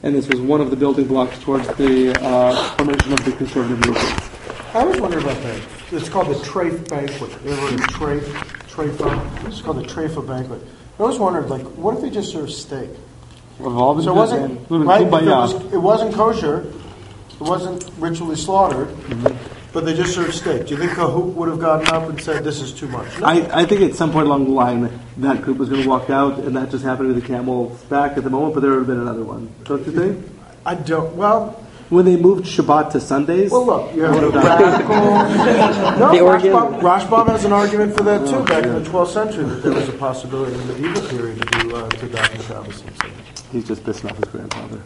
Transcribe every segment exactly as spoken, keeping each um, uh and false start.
and this was one of the building blocks towards the uh, formation of the conservative movement. I always wonder about that. It's called the Trafe Banquet. You ever heard of Trafe? Trafe? It's called the Trafe Banquet. I always wondered, like, what if they just served steak? Well, so it wasn't, right, it, was, it wasn't kosher, it wasn't ritually slaughtered, mm-hmm. but they just served steak. Do you think Kahoot would have gotten up and said, this is too much? No. I, I think at some point along the line, that group was going to walk out, and that just happened to be the camel's back at the moment, but there would have been another one. Don't you think? I don't, well... When they moved Shabbat to Sundays? Well, look, you have the radical... no, Rashbam, Rashbam has an argument for that, too, oh, back yeah. in the twelfth century, that there was a possibility in the medieval period to do uh, to daven Shabbos. He's just pissing off his grandfather.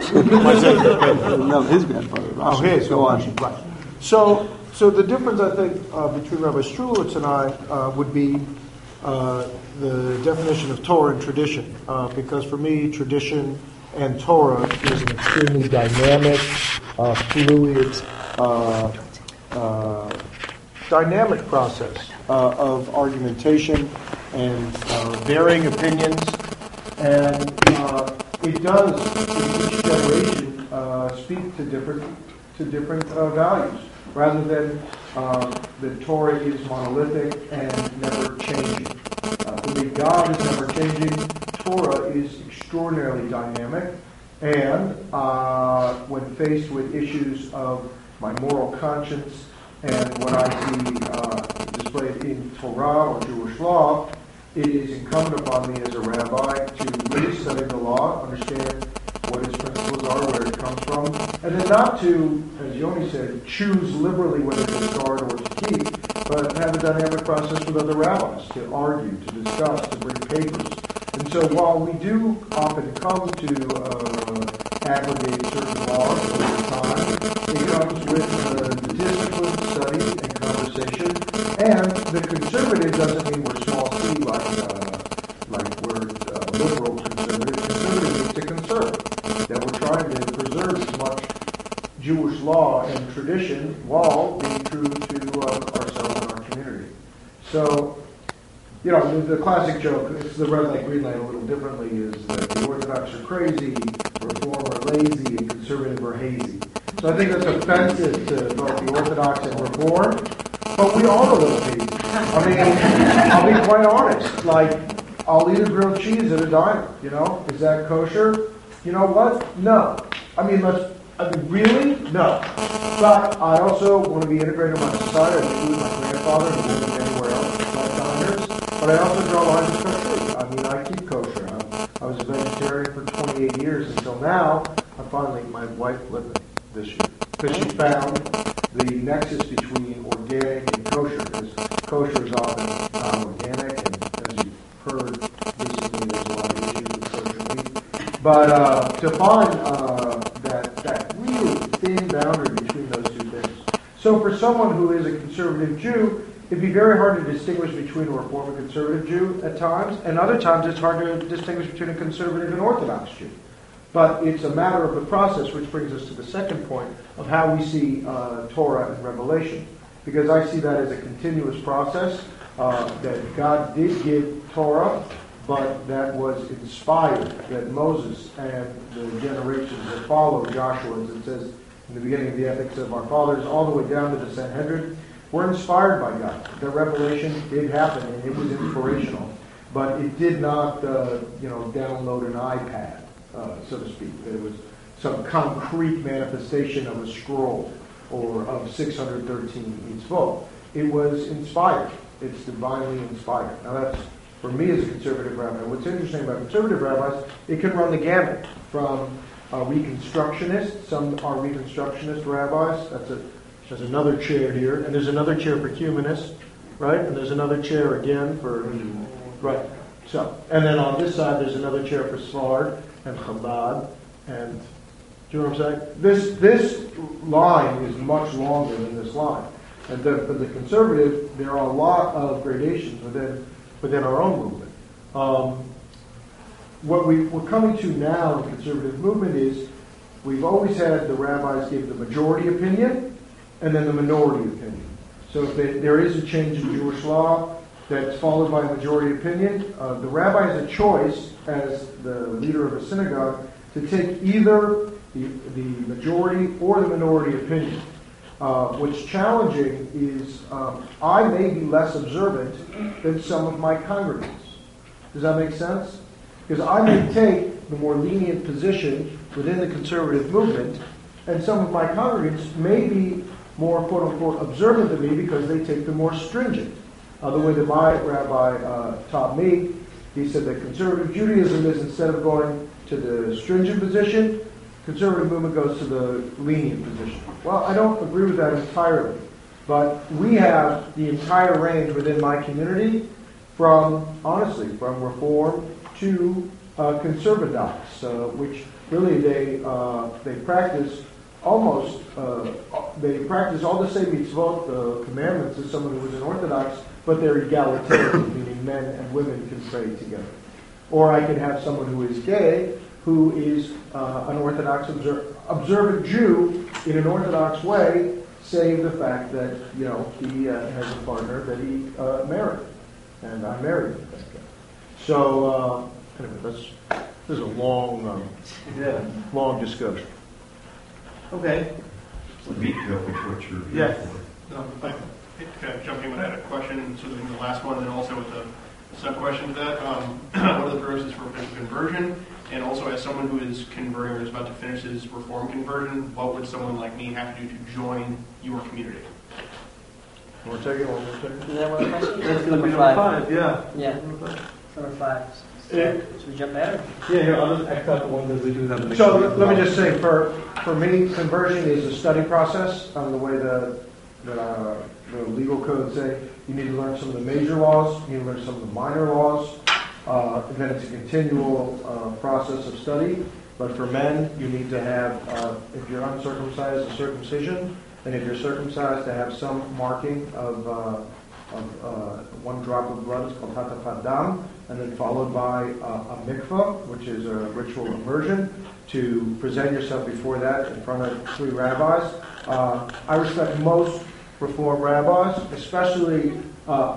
no, his grandfather. Rashi. Oh, his. Go on. Right. So, so the difference, I think, uh, between Rabbi Strulitz and I uh, would be uh, the definition of Torah and tradition. Uh, because for me, tradition and Torah is an extremely dynamic, uh, fluid, uh, uh, dynamic process uh, of argumentation and uh, varying opinions. And uh, it does, in each generation, uh, speak to different to different uh, values, rather than uh, the Torah is monolithic and never changing. Uh, for me, God is never changing. Torah is extraordinarily dynamic, and uh, when faced with issues of my moral conscience and what I see uh, displayed in Torah or Jewish law, it is incumbent upon me as a rabbi to really study the law, understand what its principles are, where it comes from, and then not to, as Yoni said, choose liberally whether to discard or to keep, but have a dynamic process with other rabbis to argue, to discuss, to bring papers. And so while we do often come to uh, aggregate certain laws over time, it comes with uh, the discipline, study, and conversation. And the conservative doesn't mean we're small c like, uh, like we're uh, liberal conservative. Conservative means to conserve. That we're trying to preserve as much Jewish law and tradition while being true to uh, ourselves and our community. So, you know, the, the classic joke, it's the red light, green light a little differently, is that the Orthodox are crazy, Reform are lazy, and conservative are hazy. So I think that's offensive to both the Orthodox and Reform, but we all a little hazy. I mean, I'll be quite honest. Like, I'll eat a grilled cheese at a diner, you know? Is that kosher? You know what? No. I mean, let's, I mean, really? No. But I also want to be integrated in my society. I live with my grandfather who lived anywhere else for twenty-five years. But I also draw lines of kosher. I mean, I keep kosher. I, I was a vegetarian for twenty-eight years until now. I finally, my wife lived this year. Because she found the nexus between organic and kosher. Because kosher is often non-organic. And as you've heard recently, there's a lot of issues with kosher meat. But uh, to find uh, that, that really thin boundary between those two things. So for someone who is a conservative Jew, it'd be very hard to distinguish between a Reform and conservative Jew at times, and other times it's hard to distinguish between a conservative and Orthodox Jew. But it's a matter of the process, which brings us to the second point of how we see uh, Torah and Revelation. Because I see that as a continuous process, uh, that God did give Torah, but that was inspired, that Moses and the generations that followed Joshua, as it says in the beginning of the Ethics of Our Fathers, all the way down to the Sanhedrin, were inspired by God. The revelation did happen, and it was inspirational. But it did not, uh, you know, download an iPad, uh, so to speak. That it was some concrete manifestation of a scroll or of six hundred thirteen mitzvot. It was inspired. It's divinely inspired. Now that's, for me as a conservative rabbi, what's interesting about conservative rabbis, it can run the gamut from uh, Reconstructionists. Some are Reconstructionist rabbis. That's a There's another chair here, and there's another chair for humanists, right? And there's another chair again for, right. So, and then on this side, there's another chair for Sfard and Chabad, and do you know what I'm saying? This this line is much longer than this line, and the, for the conservative, there are a lot of gradations within within our own movement. Um, what we, we're coming to now in the conservative movement is we've always had the rabbis give the majority opinion, and then the minority opinion. So if they, there is a change in Jewish law that's followed by a majority opinion, uh, the rabbi has a choice as the leader of a synagogue to take either the, the majority or the minority opinion. Uh, what's challenging is um, I may be less observant than some of my congregants. Does that make sense? Because I may take the more lenient position within the conservative movement, and some of my congregants may be more quote-unquote observant than me because they take the more stringent. Uh, the way that my rabbi uh, taught me, he said that conservative Judaism is, instead of going to the stringent position, conservative movement goes to the lenient position. Well, I don't agree with that entirely, but we have the entire range within my community from, honestly, from Reform to uh, Conservadox, uh, which really they uh, they practice almost, uh, they practice all the same mitzvot, the commandments, as someone who is an Orthodox, but they're egalitarian, meaning men and women can pray together. Or I could have someone who is gay, who is uh, an Orthodox observ- observant Jew in an Orthodox way, save the fact that, you know, he uh, has a partner that he uh, married, and I married that guy. So, uh, anyway, that's, this is a long, um, Yeah. long discussion. Okay. So detail of what you're here Yes. for. Um, I kind of jumped in when I had a question, sort of in the last one, and also with the sub-question to that. Um, what are the purposes for conversion? And also, as someone who is converting or is about to finish his Reform conversion, what would someone like me have to do to join your community? You want to take it? One more second? Is that one question? That's going to be number five, yeah. Yeah, Number five. number five. Yeah. Should we jump ahead? Yeah, here, I'll just X out the one that we do have. the So next let me one. just say, for for me, conversion is a study process. On the way the the, uh, the legal codes say, you need to learn some of the major laws, you need to learn some of the minor laws, uh, and then it's a continual uh, process of study. But for men, you need to have, uh, if you're uncircumcised, a circumcision, and if you're circumcised, to have some marking of. Uh, of uh, one drop of blood is called hatafat dam, and then followed by uh, a mikvah, which is a ritual immersion, to present yourself before that in front of three rabbis. Uh, I respect most Reform rabbis, especially. Uh,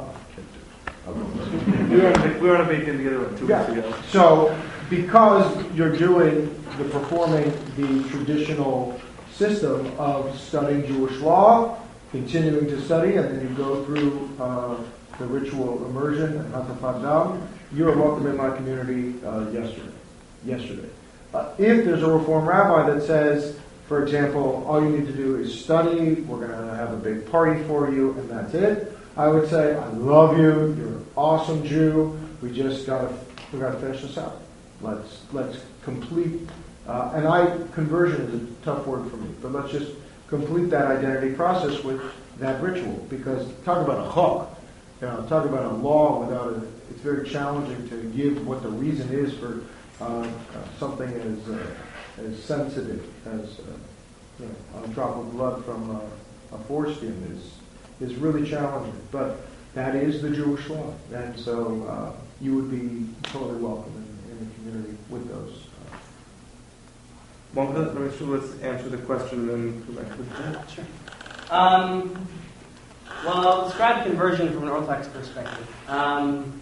We were, on a- we were on a bacon together like two Yeah. weeks ago. So, because you're doing the performing the traditional system of studying Jewish law, continuing to study, and then you go through uh, the ritual immersion and Hatafat Dam, you are welcome in my community uh, yesterday. Yesterday. Uh, if there's a Reform rabbi that says, for example, all you need to do is study, we're going to have a big party for you, and that's it, I would say, I love you, you're an awesome Jew, we just got to we got to finish this out. Let's let's complete, uh, and I conversion is a tough word for me, but let's just complete that identity process with that ritual. Because talk about a hook, you know, talk about a law without a, it's very challenging to give what the reason is for uh, uh, something as uh, as sensitive as uh, you know, a drop of blood from uh, a foreskin is is really challenging. But that is the Jewish law, and so uh, you would be totally welcome in, in the community with those. Uh, Well, let me sure let's answer the question and then go back to the Sure. Um, well, I'll describe conversion from an Orthodox perspective. Um,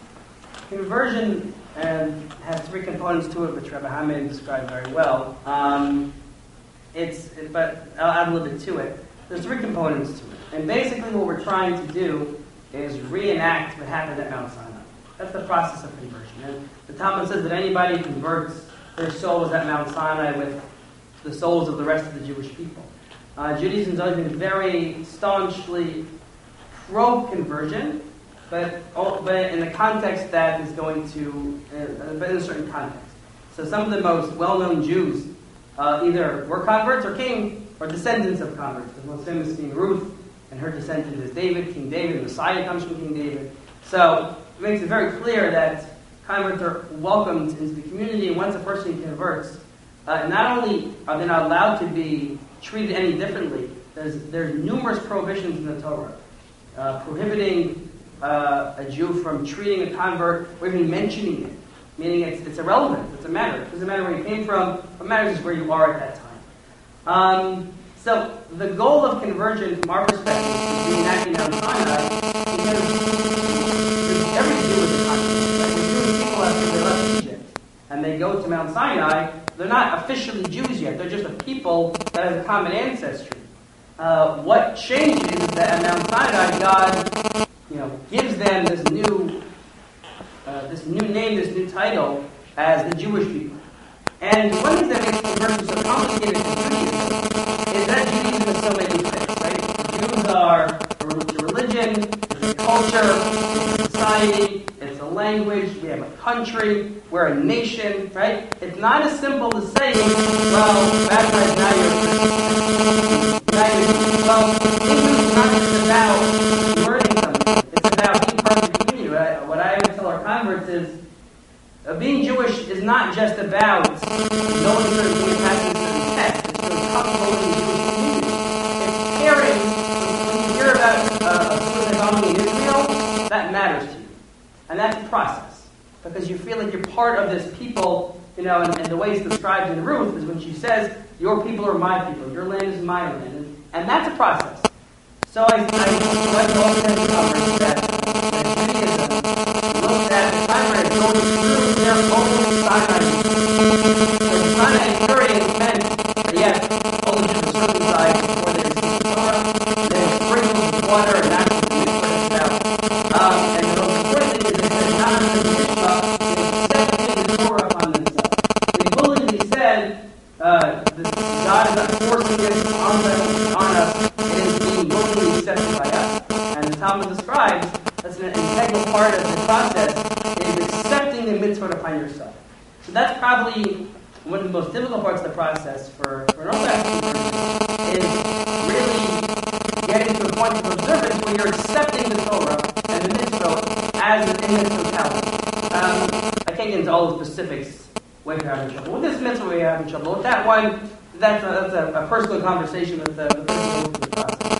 conversion and has three components to it, which Rabbi Hamid described very well. Um, it's, but I'll add a little bit to it. There's three components to it, and basically what we're trying to do is reenact what happened at Mount Sinai. That's the process of conversion. And the Talmud says that anybody who converts their souls at Mount Sinai with the souls of the rest of the Jewish people. Uh, Judaism has always been very staunchly pro-conversion, but, but in a context that is going to, uh, but in a certain context. So some of the most well-known Jews uh, either were converts or came, or descendants of converts. The most famous being Ruth, and her descendant is David, King David. The Messiah comes from King David. So it makes it very clear that converts are welcomed into the community, and once a person converts, uh, not only are they not allowed to be treated any differently, there's, there's numerous prohibitions in the Torah uh, prohibiting uh, a Jew from treating a convert or even mentioning it, meaning it's, it's irrelevant, it's a matter. It doesn't matter where you came from, what matters is where you are at that time. Um, so the goal of conversion from our perspective is reenacting Mount Sinai because every Jew is a convert. Right? When Jewish people after they left Egypt and they go to Mount Sinai, they're not officially Jews yet. They're just a people that has a common ancestry. Uh, what changes is that at Mount Sinai, God, you know, gives them this new, uh, this new name, this new title as the Jewish people. And one thing that makes conversion so complicated for Judaism is that Judaism is so many things, right? Jews are a religion, it's a culture, it's a society, it's a language, we have a country, we're a nation, right? It's not as simple as saying, well, baptized now you're a Christian. Now you're, well, English is not just about learning something, it's about being part of the community. Right? What I always tell our converts is, Uh, being Jewish is not just about knowing certain things, passing certain tests. It's feeling comfortable in the Jewish community. It's caring. When you hear about uh, a Jewish economy in Israel, that matters to you. And that's a process. Because you feel like you're part of this people, you know, and, and the way it's described in Ruth is when she says, your people are my people, your land is my land. And, and that's a process. So I, I like to also have covered that, that Judaism looks at the time where it's going through their own Sinai. So the Sinai experience meant that yes, all the Jews were circumcised before they received the Torah, they were sprinkled with water, and that's what the Mikvah is about. Um, and the most important thing is that they're not in the Mikvah, they accepted the Torah upon themselves. They willingly said, uh, this, God is not forcing this on, them, on us, it is being willingly accepted by us. And the Talmud describes that's an integral part of the process is accepting the mitzvah upon yourself. So that's probably one of the most difficult parts of the process for, for an Orthodox conversion is really getting to a point of observance where you're accepting the Torah and the mitzvah as in its totality. Um, I can't get into all the specifics when you're having trouble. With this mitzvah, we're having trouble. With that one, that's a, that's a, a personal conversation with the, the person who goes through the process.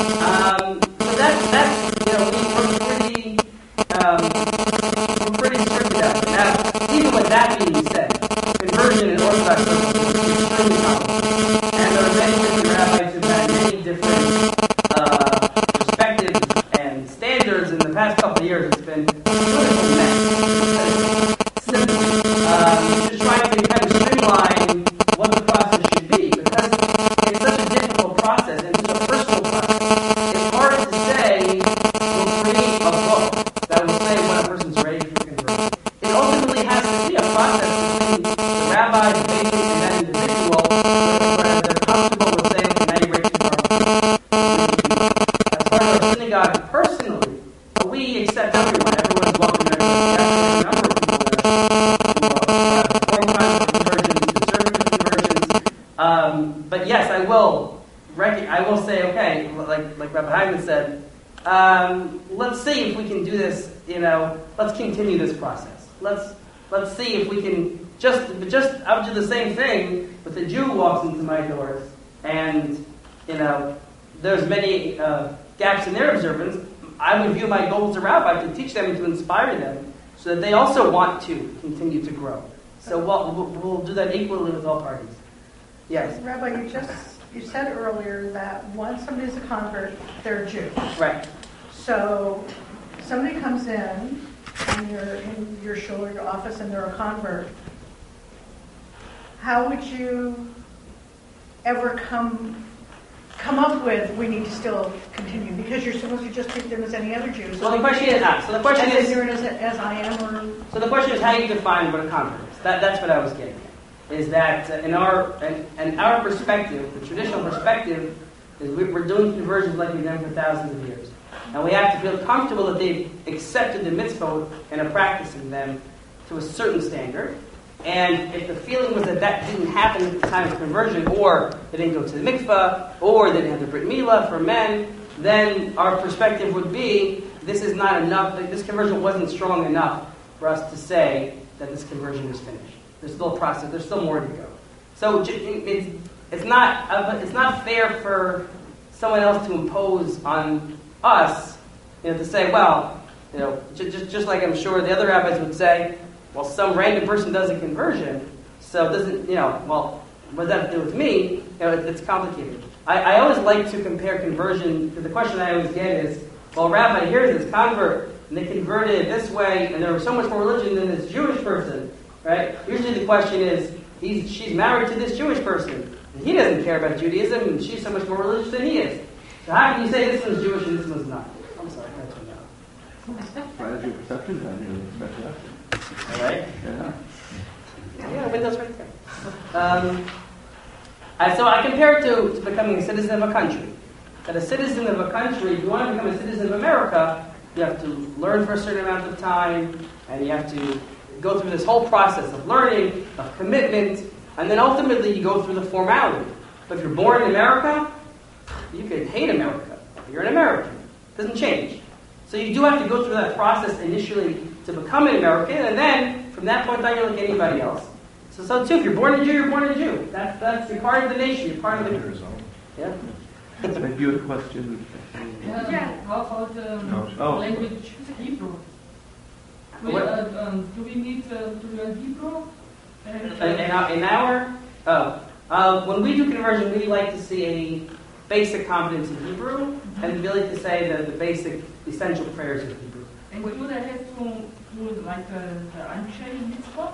Um, so that's, that's, you know, we, we're pretty, um, we're pretty strict about it. Now, even with that being said, conversion in Orthodox circles is extremely complicated. And there are many different rabbis who've had many different uh, perspectives and standards. In the past couple of years, it's been a beautiful mess. Simply, um, just trying to kind of streamline what the process should be, because it's such a difficult process and such a personal process. It's hard to say we'll create a book that will say when a person's ready for conversion. It ultimately has to be a process between the rabbi, the basic, and that individual where they're comfortable with saying, okay, now you're ready to convert. As part of our synagogue, personally, we accept everyone. Everyone's welcome. Everyone's accepted. A number of people that are perform kinds of conversions, conservative conversions. Um, but yes, I will. Rec- I will say, okay, like like Rabbi Hyman said, um, let's see if we can do this. You know, let's continue this process. Let's let's see if we can just just I'll do the same thing. But the Jew walks into my doors, and you know, there's many uh, gaps in their observance. I would view my goal as a rabbi to teach them, to inspire them, so that they also want to continue to grow. So we'll, we'll, we'll do that equally with all parties. Yes? Rabbi, you just you said earlier that once somebody's a convert, they're a Jew. Right. So somebody comes in, and you're in your shul, your office, and they're a convert. How would you ever come... come up with, we need to still continue, because you're supposed to just treat them as any other Jew. So the question is, ah, so the question as is, ignorant as, as I am, or so the question is how you define what a convert is. That, that's what I was getting at. Is that uh, in our in, in our perspective, the traditional perspective, is we, we're doing conversions like we've done for thousands of years, and we have to feel comfortable that they've accepted the mitzvot and are practicing them to a certain standard. And if the feeling was that that didn't happen at the time of conversion, or they didn't go to the mikvah, or they didn't have the brit milah for men, then our perspective would be, this is not enough, this conversion wasn't strong enough for us to say that this conversion is finished. There's still a process, there's still more to go. So it's, it's, not, it's not fair for someone else to impose on us, you know, to say, well, you know, just, just like I'm sure the other rabbis would say, well, some random person does a conversion, so it doesn't, you know, well, what does that have to do with me? You know, it, it's complicated. I, I always like to compare conversion, because the question I always get is, well, Rabbi, here's this convert, and they converted this way, and there was so much more religion than this Jewish person, right? Usually the question is, he's, she's married to this Jewish person. And he doesn't care about Judaism, and she's so much more religious than he is. So how can you say this one's Jewish and this one's not? I'm sorry, I turned out. Right, as your perception then, you're All right? Yeah. Yeah, the window's right there. Um, and so I compare it to, to becoming a citizen of a country. That a citizen of a country, if you want to become a citizen of America, you have to learn for a certain amount of time, and you have to go through this whole process of learning, of commitment, and then ultimately you go through the formality. But if you're born in America, you could hate America. You're an American. It doesn't change. So you do have to go through that process initially to become an American, and then from that point on you're like anybody else. So, so too, if you're born a Jew, you're born a Jew. That's, that's, you're part of the nation, you're part of the... Yeah. If you had a question. Yeah, Yeah. how about um, Oh. language Hebrew? We, What? uh, um, do we need uh, to learn Hebrew? And, In, in our, in our oh, uh, when we do conversion, we like to see a basic competence in Hebrew, and we like to say the, the basic, essential prayers in Hebrew. and do they have to do like the, the Anshe mitzvah?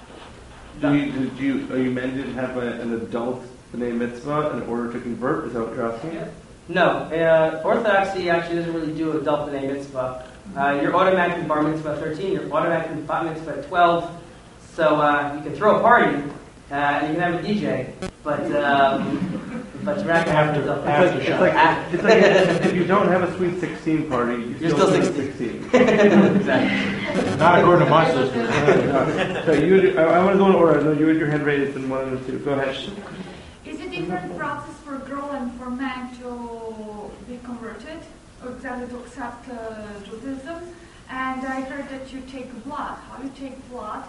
Do you, do you, are you mandated to have a, an adult b'nai mitzvah in order to convert? Is that what you're asking? No, uh, Orthodoxy actually doesn't really do adult b'nai mitzvah. Uh, you're automatically bar mitzvah at thirteen, you're automatically bat mitzvah at twelve, so uh, you can throw a party, uh, and you can have a D J, but um, but you're not going to have an adult It's like, mitzvah. it's like, it's like if you don't have a sweet sixteen party, you You're still, still have sixteen. sixteen. Exactly. Not according to my system. So you, I, I want to go in order. I know you had your hand raised and one and two. Go ahead. Is it different process for girl and for man to be converted, or exactly to accept uh, Judaism? And I heard that you take blood. How you take blood,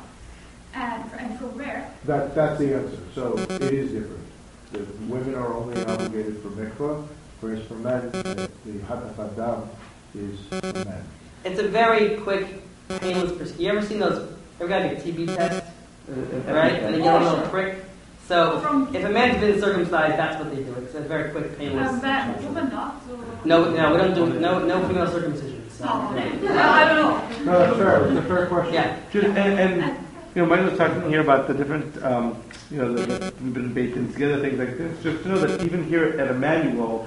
and and from where? That, that's the answer. So it is different. The women are only obligated for mikvah, whereas for men, the the hatat hadam is for men. It's a very quick, painless procedure. You ever seen those? Ever got a T B test, right? And they get a little prick. So if a man's been circumcised, that's what they do. It's a very quick, painless. Uh, man, woman not. So. No, no, we don't do no no female circumcision. So. Oh, okay. I don't know. No, that's fair. It's a fair question. Yeah. Just, and, and you know, Mike was talking here about the different, um, you know, the, the, we've been baked together things like this. Just to know that even here at Emmanuel,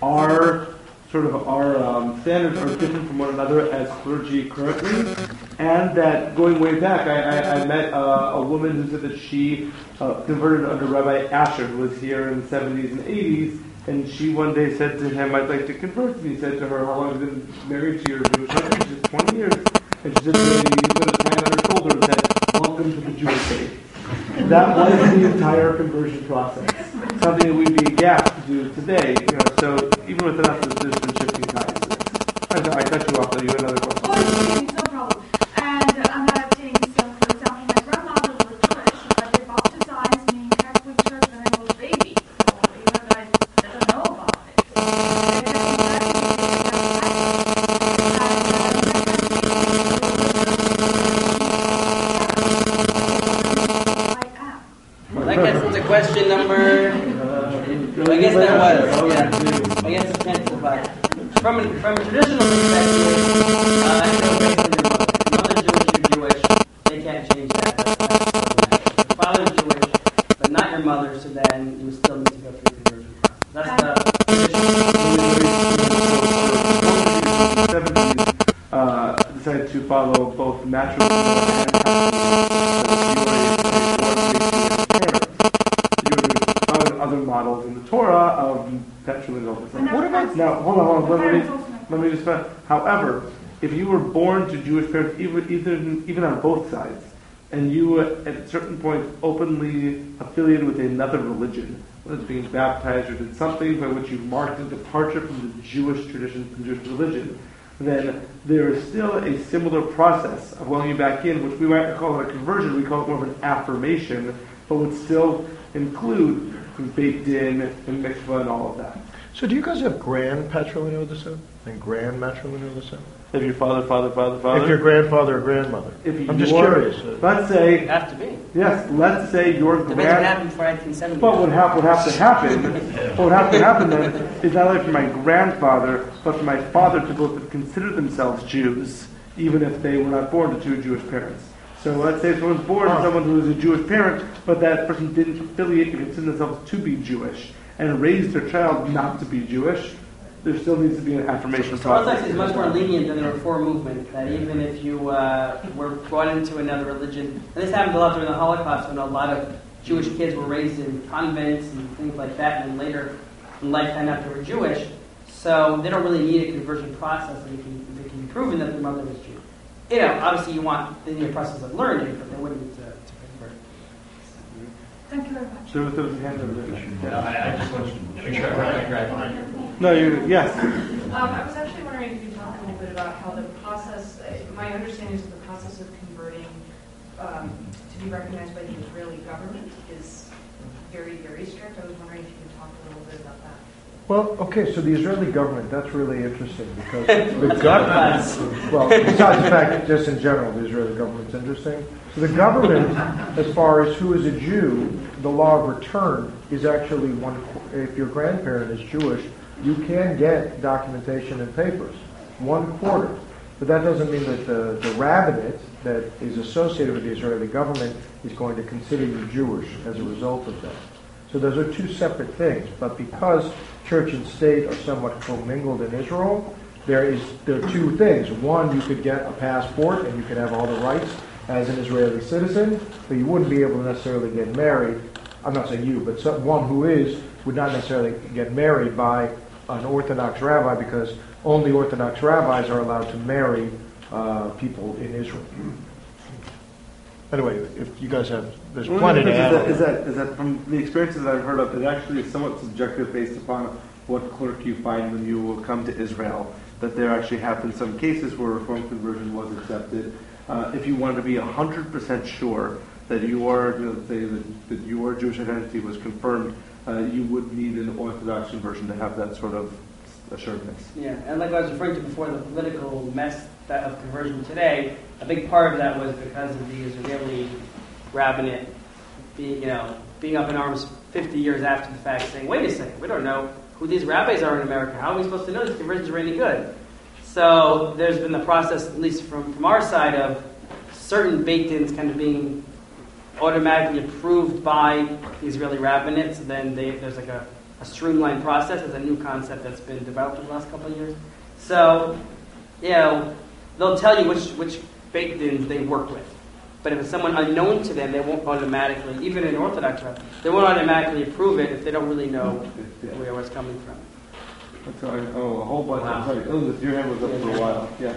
our sort of our um, standards are different from one another as clergy currently, and that going way back, I, I, I met uh, a woman who said that she uh, converted under Rabbi Asher, who was here in the seventies and eighties, and she one day said to him, "I'd like to convert." And he said to her, "How long have you been married to your Jewish husband?" She said, twenty years. And she said to me, he put his hand on her shoulder and said, "Welcome to the Jewish faith." That was the entire conversion process. Something that we'd be aghast to do today. You know, so even with us, there's been shifting times. I, I cut you off, though. You had another question. Oh, it's no problem. And uh, another thing, so for example, my grandmother was Jewish, but they baptized me in Catholic Church when I was a baby. So even I, I don't know about it. And Well, I guess it's a question number. I guess that was. Yeah. I guess it's meant to but from a, from a traditional perspective, uh, I know based on your mother. If your mother's Jewish, you're Jewish. They can't change that. That's, that's your father's Jewish, but not your mother. So then you still need to go through the conversion process. That's the seventies, uh, decided to follow both natural and other models in the Torah of patrilineal. What about now? Hold on, hold on. Let me let me just. Find, however, if you were born to Jewish parents, even even even on both sides, and you at a certain point openly affiliated with another religion, whether it's being baptized or did something by which you marked a departure from the Jewish tradition, from Jewish religion, then there is still a similar process of welcoming you back in, which we might call it a conversion. We call it more of an affirmation, but would still include baked in and mikvah and all of that. So do you guys have grand patrilineal descent and grand matrilineal descent? If your father, father, father, father. If your grandfather or grandmother. If I'm just your- curious. Uh, Let's say, You have to be. yes, let's say your Depends what grand. happened before nineteen seventy. But what hap- would have to happen, what would have to happen then, is not only for my grandfather, but for my father to both consider themselves Jews, even if they were not born to two Jewish parents. So let's say someone's born to someone who is a Jewish parent, but that person didn't affiliate or consider themselves to be Jewish and raised their child not to be Jewish, there still needs to be an affirmation So Orthodox process. is much more lenient than the Reform movement, that even if you uh, were brought into another religion, and this happened a lot during the Holocaust when a lot of Jewish kids were raised in convents and things like that, and then later in life found out they were Jewish, so they don't really need a conversion process, and they can, they can be proven that their mother was Jewish. You know, obviously you want the need a process of learning, but they wouldn't need to, to convert. Thank you very much. So there was a hand over there. No, I, I just wanted to make sure I got it right. No, you, yes. Um, I was actually wondering if you could talk a little bit about how the process, uh, my understanding is that the process of converting um, to be recognized by the Israeli government is very, very strict. I was wondering if you could talk a little bit about that. Well, okay, so the Israeli government, that's really interesting because the government, well, besides the fact that just in general the Israeli government's interesting, so the government, as far as who is a Jew, the law of return is actually one, if your grandparent is Jewish, you can get documentation and papers, one quarter. But that doesn't mean that the, the rabbinate that is associated with the Israeli government is going to consider you Jewish as a result of that. So those are two separate things. But because church and state are somewhat commingled in Israel, there is there are two things. One, you could get a passport and you could have all the rights as an Israeli citizen, but you wouldn't be able to necessarily get married. I'm not saying you, but someone who is would not necessarily get married by an Orthodox rabbi because only Orthodox rabbis are allowed to marry uh, people in Israel. Anyway, if you guys have, there's One plenty of the to things add. is that, is, that, is that from the experiences I've heard of, it actually is somewhat subjective based upon what clerk you find when you will come to Israel. That there actually have been some cases where Reform conversion was accepted. Uh, if you wanted to be one hundred percent sure that your, you know, say that, that your Jewish identity was confirmed, uh, you would need an Orthodox conversion to have that sort of assuredness. Yeah, and like I was referring to before, the political mess that of conversion today, a big part of that was because of the Israeli rabbinate being, you know, being up in arms fifty years after the fact, saying, "Wait a second, we don't know who these rabbis are in America. How are we supposed to know these conversions are any good?" So there's been the process, at least from, from our side, of certain baked-ins kind of being automatically approved by the Israeli rabbinate. So then they, there's like a, a streamlined process. It's a new concept that's been developed in the last couple of years. So, you know, they'll tell you which, which baked-ins they work with. But if it's someone unknown to them, they won't automatically, even in Orthodox rabbi, they won't automatically approve it if they don't really know where it's coming from. That's all right. Oh, a whole bunch. Wow. I'm sorry. Elizabeth, your hand was up for a while. Yeah.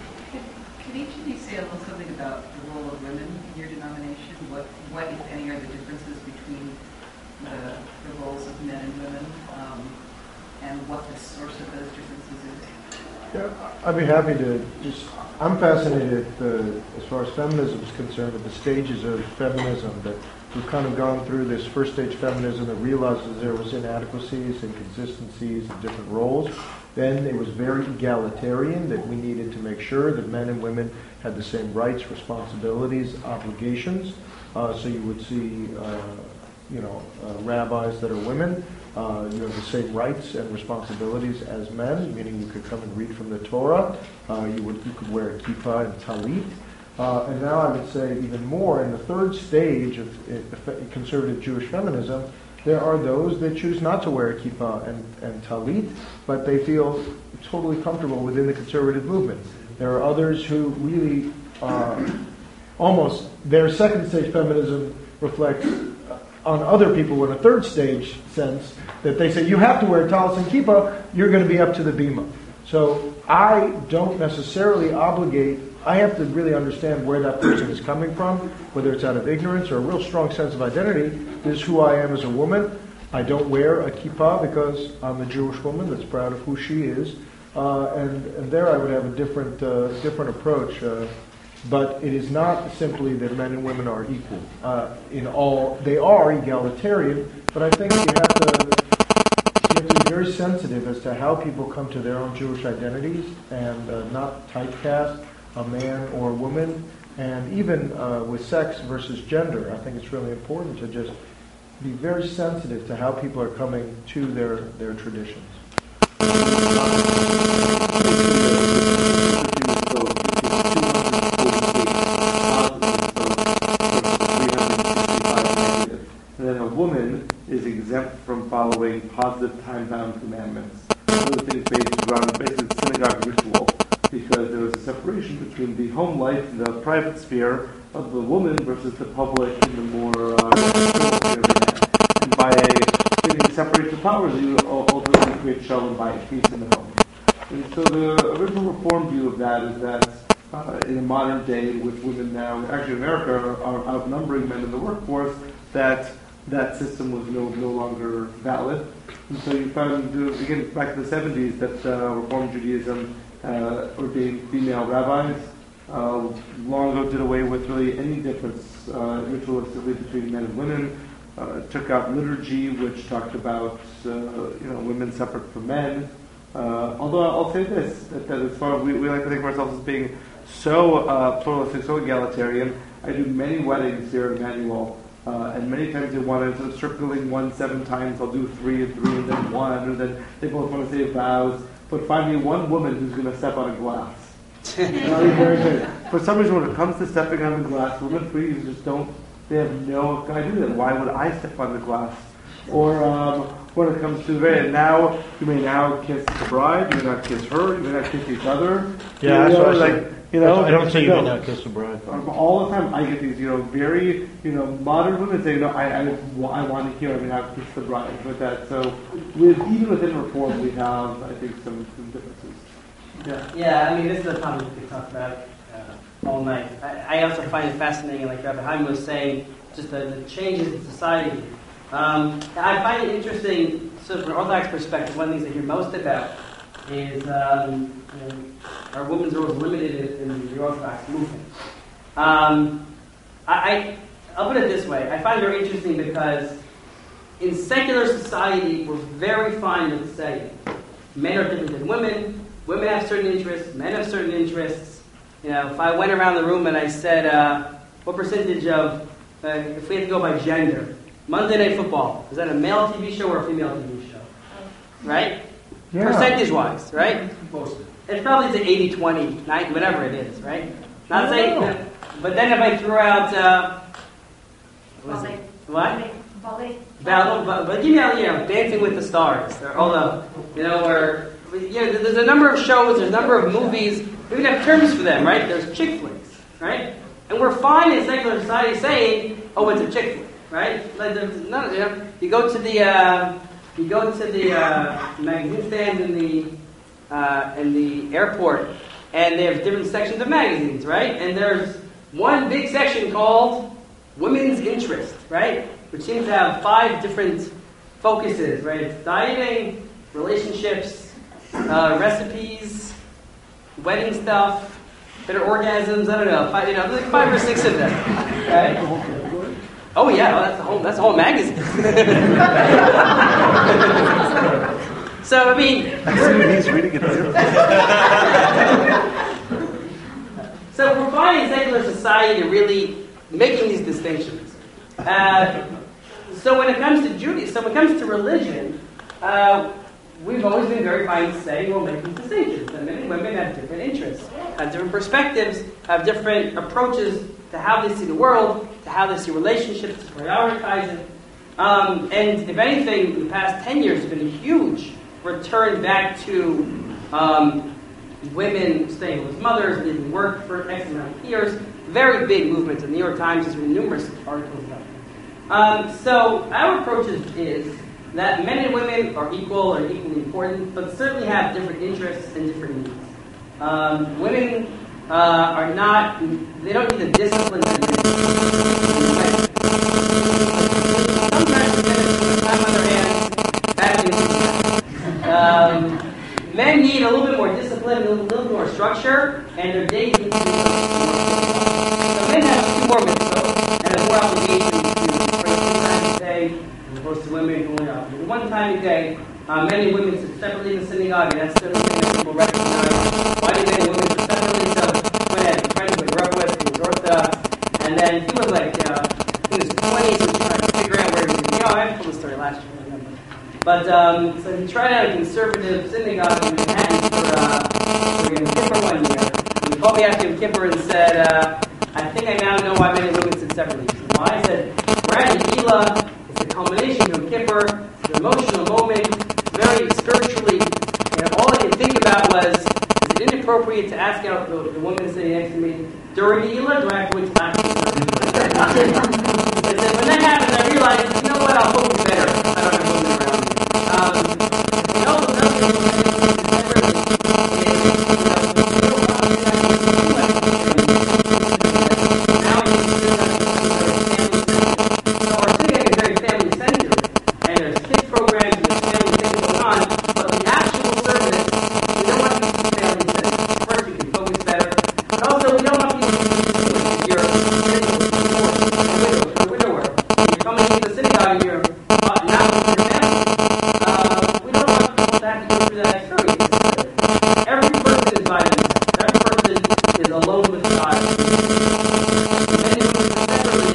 Could each of you say a little something about the role of women in your denomination? What, what if any, are the differences between the, the roles of men and women, um, and what the source of those differences is? Yeah, I'd be happy to just, I'm fascinated uh, as far as feminism is concerned at the stages of feminism, that we've kind of gone through this first stage feminism that realizes there was inadequacies, inconsistencies, and different roles. Then it was very egalitarian, that we needed to make sure that men and women had the same rights, responsibilities, obligations. Uh, so you would see, uh, you know, uh, rabbis that are women. Uh, you have the same rights and responsibilities as men, meaning you could come and read from the Torah. Uh, you would you could wear a kippah and talit. Uh, and now I would say even more, in the third stage of uh, conservative Jewish feminism, there are those that choose not to wear a kippah and, and talit, but they feel totally comfortable within the conservative movement. There are others who really uh, almost, their second stage feminism reflects on other people in a third stage sense, that they say, you have to wear talis and kippah, you're going to be up to the bima. So I don't necessarily obligate, I have to really understand where that person is coming from, whether it's out of ignorance or a real strong sense of identity. This is who I am as a woman. I don't wear a kippah because I'm a Jewish woman that's proud of who she is. Uh, and, and there I would have a different, uh, different approach. Uh, But it is not simply that men and women are equal. Uh, in all, they are egalitarian, but I think you have to you have to be very sensitive as to how people come to their own Jewish identities and uh, not typecast a man or a woman. And even uh, with sex versus gender, I think it's really important to just be very sensitive to how people are coming to their, their traditions. exempt from following positive time-bound commandments. One of the things based around basically the synagogue ritual, because there was a separation between the home life and the private sphere of the woman versus the public and the more uh, sphere of the man. And by getting separate the powers, you ultimately create shalom by peace in the home. And so the original Reform view of that is that uh, in a modern day, with women now, actually in America, are, are outnumbering men in the workforce, that that system was no no longer valid. And so you found, uh, again, back in the seventies, that uh, Reform Judaism uh, ordained female rabbis. Uh, long ago did away with really any difference uh, ritualistically between men and women. Uh, took out liturgy, which talked about uh, you know women separate from men. Uh, although I'll say this, that, that as far as we, we like to think of ourselves as being so uh, pluralistic, so egalitarian. I do many weddings here at Emmanuel, uh, and many times they want to, instead of circling one seven times, I'll do three and three and then one, and then they both want to say vows. But find me one woman who's going to step on a glass. For some reason, when it comes to stepping on the glass, women please just don't. They have no idea. Why would I step on the glass? Or um, when it comes to right now, you may now kiss the bride. You may not kiss her. You may not kiss each other. Yeah, you that's know, what I like said. you know. I don't say you no. may not kiss the bride. All the time, I get these, you know, very, you know, modern women say, no, I, I, I want to hear. I mean, I've kissed the bride with that. So, with even within Reform, we have, I think, some, some differences. Yeah. Yeah, I mean, this is a topic we could talk about uh, all night. I, I also find it fascinating, like Rabbi Haim was saying, just the, the changes in society. Um, I find it interesting, so from an Orthodox perspective, one of the things I hear most about is um, you know, are women's roles limited in, in the Orthodox movement. Um, I, I, I'll put it this way. I find it very interesting because in secular society, we're very fine with saying men are different than women, women have certain interests, men have certain interests. You know, if I went around the room and I said, uh, what percentage of, uh, if we had to go by gender, Monday Night Football, is that a male T V show or a female T V show? Right? Yeah. Percentage-wise, right? It's probably the eighty twenty, ninety, whatever it is, right? Not saying, that, but then if I threw out, uh, what? Ballet. What? Ballet. Battle, but, but give me out, you know, Dancing with the Stars, or all the, you know, where, you know, there's a number of shows, there's a number of movies, we have terms for them, right? There's chick flicks, right? And we're fine in secular society saying, oh, it's a chick flick, right? Like, there's none, you know, you go to the, uh, you go to the uh, magazine stand in the, uh, in the airport, and they have different sections of magazines, right? And there's one big section called Women's Interest, right? Which seems to have five different focuses, right? It's dieting, relationships, uh, recipes, wedding stuff, better orgasms, I don't know, five, you know, there's like five or six of them, right? Oh yeah, well, that's the whole, that's the whole magazine. So, I mean... He's reading it too. So we're finding secular society really making these distinctions. Uh, so when it comes to Judaism, so when it comes to religion, uh, we've always been very fine to say we'll make these distinctions. And men and women have different interests, have different perspectives, have different approaches to how they see the world, to how they see relationships, to prioritize it. Um, and if anything, in the past ten years, there's been a huge return back to um, women staying with mothers, leaving work for X amount of years. Very big movement. The New York Times has written numerous articles about it. Um, so our approach is, is that men and women are equal and equally important, but certainly have different interests and different needs. Um, women uh, are not, they don't need the discipline that men need. Sometimes women have time on their hands, bad things happen. Um, Men need a little bit more discipline, a little, little bit more structure, and their days need to be more. So men have two more mitzvot and have more obligations to pray two times a day, as opposed to women who only have one time a day. Uh, men and women sit separately in the synagogue, and that's certainly something that people recognize. Why do men and women sit separately? So when I had a friend who I grew up with, he was Orthodox, and then he was like, uh, he was twenty, so he was trying to figure out where he was going. You know, I told the story last year. But, um, so he tried out a conservative synagogue in Manhattan for, uh, for Yom Kippur one year. And he called me after Yom Kippur and said, uh, I think I now know why men and women sit separately. He said, why? I said, we're at Yekila, it's the culmination, Yom Kippur, it's an emotional moment, it's very spiritually, and all I could think about was, is it inappropriate to ask out the, the woman sitting next to me during the Eilah, do I have to wait till after the And then when that happened, I realized, you know what, I'll focus better. I don't have women around me. Um, and also, another thing I think is separately is, you know, we don't want to do that with the U S Now I think it's just like so our synagogue is very family-centered, and there's kids programs and there's family things going on, but the actual service, we don't want people to be family-centered. First, we can focus better, but also we don't want people to be doing if you're single, divorced, a widow, a widower, and you're coming into the synagogue and you're uh, not with your family. Uh, we don't want people to have to go through that experience. Every person is by themselves. Every person is alone with God. And if we separately,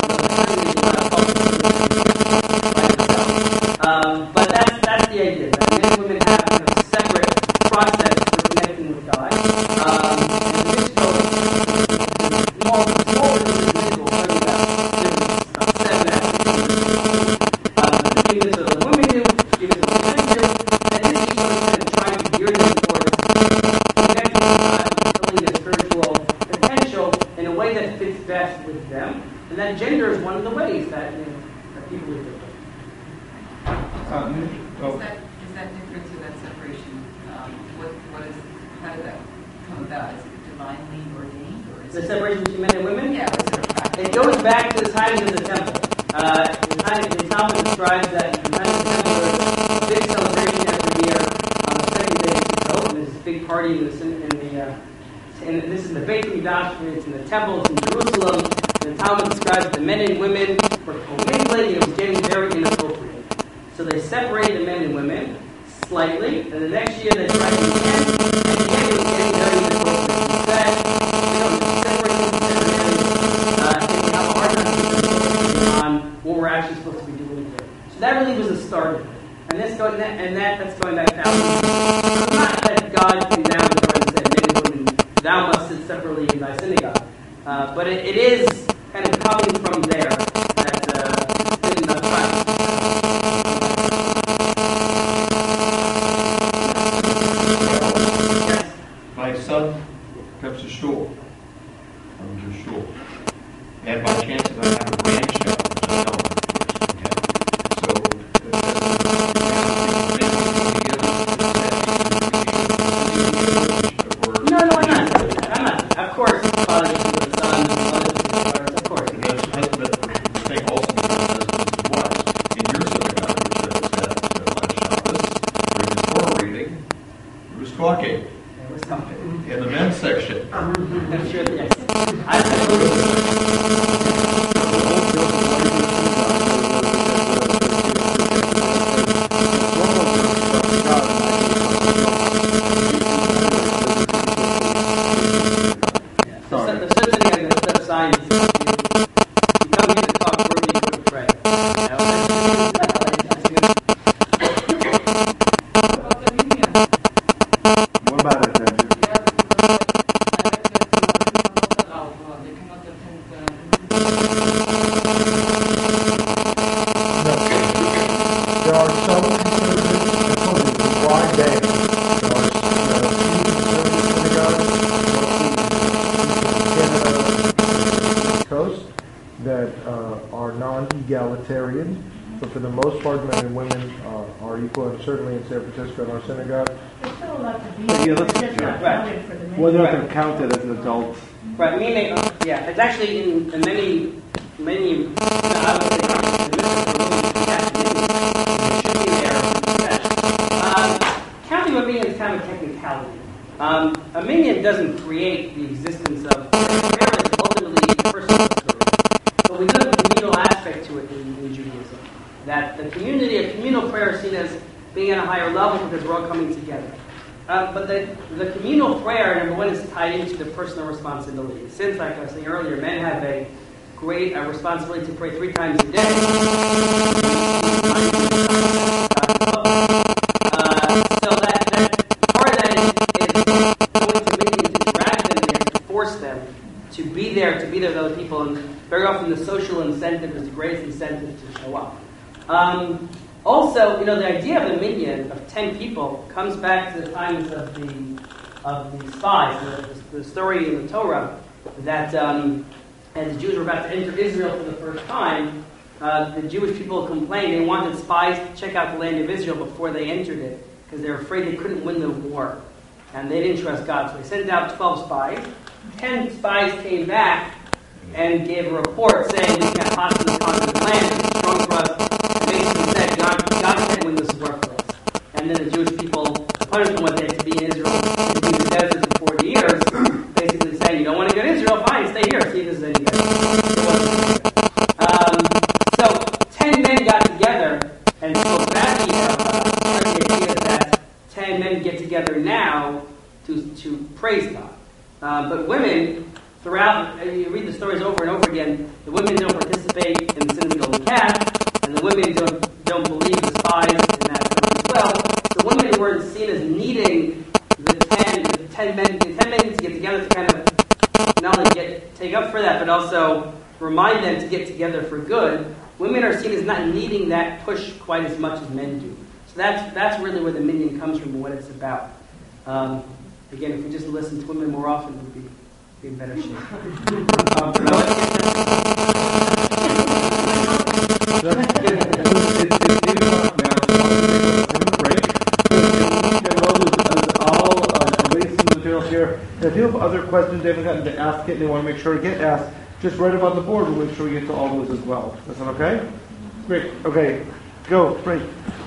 Um, but that's that's the idea. That men and women have kind of a separate process for connecting with God. Um, and this goes more more than the individual, talking about different uh, seven aspects. Um, giving this what the women do, giving this what the men do, and this is sort of kind of trying to gear them towards connecting with God, fulfilling their spiritual potential in a way that fits best with them. And that gender is one of the ways that, you know, that people live. Uh, oh. Is that, is that difference or that separation, um, what, what is, how did that come about? Is it divinely ordained, or is The it... separation between men and women? Yeah, or is it a practice? It goes back to the times of the temple. Uh, the, time, the Talmud describes that the time of the temple there was a big celebration every year on the second day of Sukkot, and there's this big party in the, in the uh, and this is in the Beit Mikdash, it's in the temple, it's in Jerusalem. The Talmud describes the men and women were commingling, and it was getting very inappropriate. So they separated the men and women slightly, and the next year they tried it again, and again it was getting very inappropriate. Instead, they don't just separate them from the men, uh, and we have a hard time focusing on what we're actually supposed to be doing here. So that really was the start of it. And this going that, and that that's going back thousands. It's not that God came down and started and said, men and women, thou must sit separately in thy synagogue. Uh, but it, it is kind of coming from there that uh, it's been uh, practiced. My son comes to shul. Comes to shul. And by chance, I have a grandchild, which I don't, of course. Okay? So, No, no, I'm not. I'm not. Of course, father should do the son, mother should do the daughters, of course. And that's, that's, but the thing also with husbands and wives. In your synagogue, which is at uh, on Shabbos, during the Torah reading, he was talking. It was something. In the men's section. I'm sure, yes. I, I Sorry. The certain thing I got to sign is you, you come here to talk, where do you go to pray? You know, that's good. About the union. What about it, Andrew? Yeah, because I like that uh, oh, they come out the tenth. There are some conservatives, I told you, it's a wide band. There are uh, few conservative synagogues, coast that uh, are non-egalitarian, but for the most part, men and women uh, are equal, and certainly in San Francisco in our synagogue. There's still a lot to be. Yeah, let's- It's just not yeah. counted for the men. Well, they're not going to count it as an adult. Right, meaning, uh, yeah, it's actually in, in many, many, no, I would say, it should be there. Um, counting a minion is kind of a technicality. Um, a minion doesn't create the existence of prayer, it's ultimately personal prayer. But we do have a communal aspect to it in, in Judaism. That the community, a communal prayer is seen as being at a higher level because we're all coming together. Uh, but the, the communal prayer, number one, is tied into the personal responsibility. Since, like I was saying earlier, men have a great uh, responsibility to pray three times a day. Uh, so that, that part of that is, is going to make them to drag them there, to force them to be there, to be there with other people. And very often the social incentive is the greatest incentive to show up. Um, also, you know, the idea of a minyan of ten people comes back to the times of the of the spies, the, the story in the Torah that um, as the Jews were about to enter Israel for the first time, uh, the Jewish people complained they wanted spies to check out the land of Israel before they entered it because they were afraid they couldn't win the war, and they didn't trust God. So they sent out twelve spies. Ten spies came back and gave a report saying we can't possibly conquer the land. It's strong for us. And basically said God, God can't win this war for us. And then the Jewish people, the punishment was they had to be in Israel, to be in the desert for forty years, basically saying you don't want to go to Israel, fine, stay here, see if this is any good. It wasn't um, so ten men got together and spoke back to each other. The idea is that ten men get together now to to praise God. Uh, but women, throughout, you read the stories over and over again, the women don't participate in the sins of the golden calf, and the women don't don't believe the spies in that sense as well. So women weren't seen as needing the ten, the ten men, the ten men to get together to kind of not only get take up for that, but also remind them to get together for good. Women are seen as not needing that push quite as much as men do. So that's that's really where the minyan comes from and what it's about. Um, Again, if we just listen to women more often, we'd be, be in better shape. um, no, it's, it's eight o'clock now, so I'll take a break. And Moses, I'll uh, erase some materials here. And if you have other questions they haven't gotten to ask it and they want to make sure to get asked, just write them on the board. We'll make sure we get to all those as well. Is that okay? Great. Okay. Go. Break.